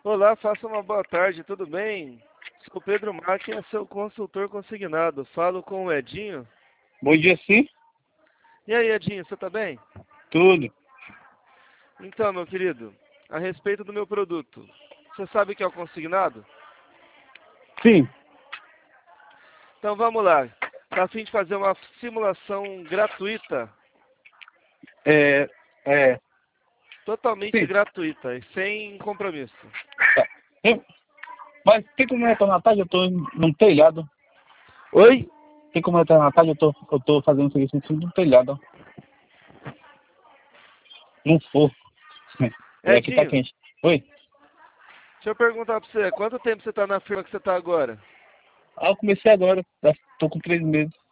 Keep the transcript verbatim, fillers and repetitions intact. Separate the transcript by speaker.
Speaker 1: Olá, faça uma boa tarde, tudo bem? Sou Pedro Máquina, seu consultor consignado. Falo com o Edinho.
Speaker 2: Bom dia, sim.
Speaker 1: E aí, Edinho, você tá bem?
Speaker 2: Tudo.
Speaker 1: Então, meu querido, a respeito do meu produto, você sabe o que é o consignado?
Speaker 2: Sim.
Speaker 1: Então vamos lá. Tá a fim de fazer uma simulação gratuita,
Speaker 2: É, é,
Speaker 1: totalmente
Speaker 2: sim.
Speaker 1: gratuita e sem compromisso.
Speaker 2: Tá. Eu- mas tem como entrar na tarde? Eu tô num telhado.
Speaker 1: Oi?
Speaker 2: Tem como entrar na tarde? Eu tô, eu tô fazendo serviço em cima do telhado. Não for. E aqui tá
Speaker 1: Edinho,
Speaker 2: quente. Oi?
Speaker 1: deixa eu perguntar pra você, quanto tempo você tá na firma que você tá agora?
Speaker 2: Ah, eu comecei agora. Já tô com três meses.